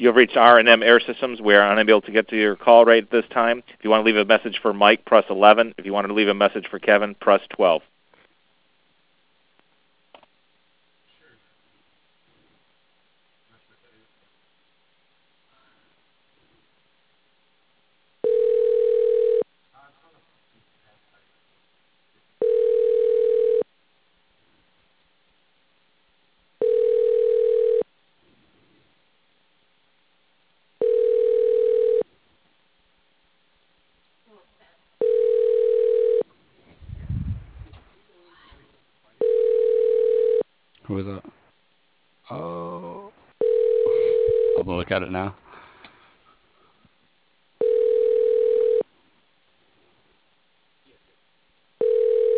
You have reached R&M Air Systems. We are unable to get to your call right at this time. If you want to leave a message for Mike, press 11. If you want to leave a message for Kevin, press 12. Who is that? Oh. I'm gonna look at it now.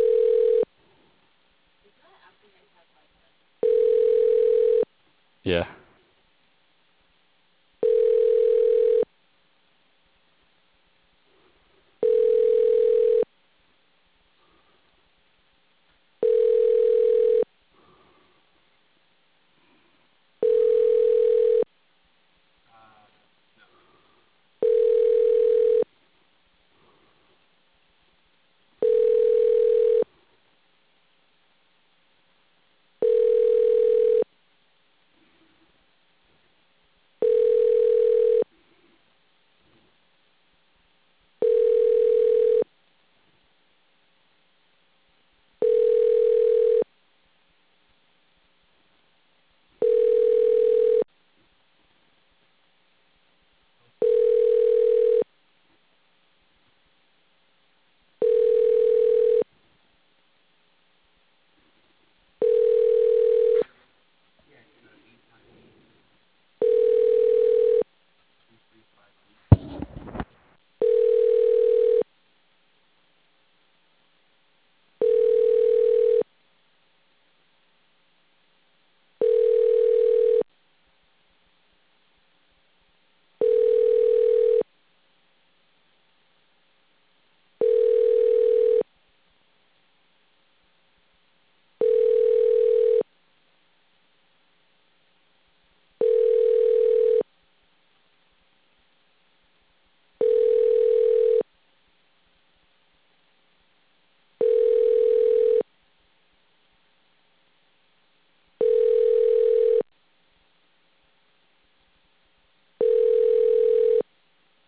Yeah.